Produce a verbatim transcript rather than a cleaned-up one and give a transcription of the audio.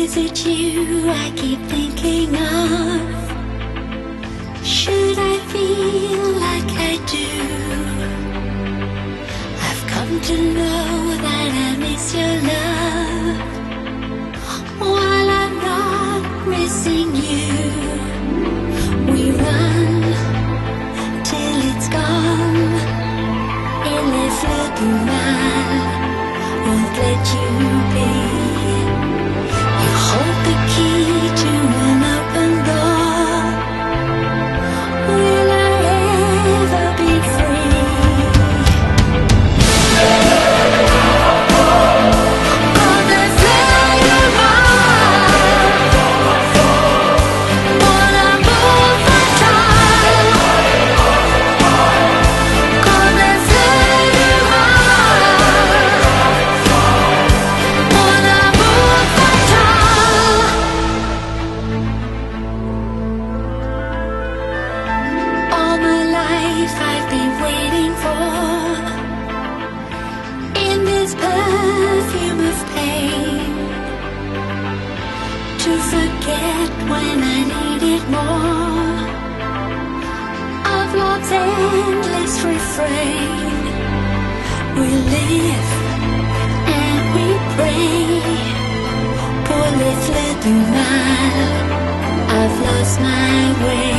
Is it you I keep thinking of? Should I feel like I do? I've come to know that I miss your love, while I'm not missing you. We run till it's gone, et les fleurs du mal won't let you be. You hold the key to an open door. Will I ever be free? Quand les fleurs du mal, mon amour fatal. Quand les fleurs du mal, mon amour fatal. All my life I've been waiting for, in this perfume of pain, to forget when I needed more of love's endless refrain. We live and we pray. Pour les fleurs du mal, I've lost my way.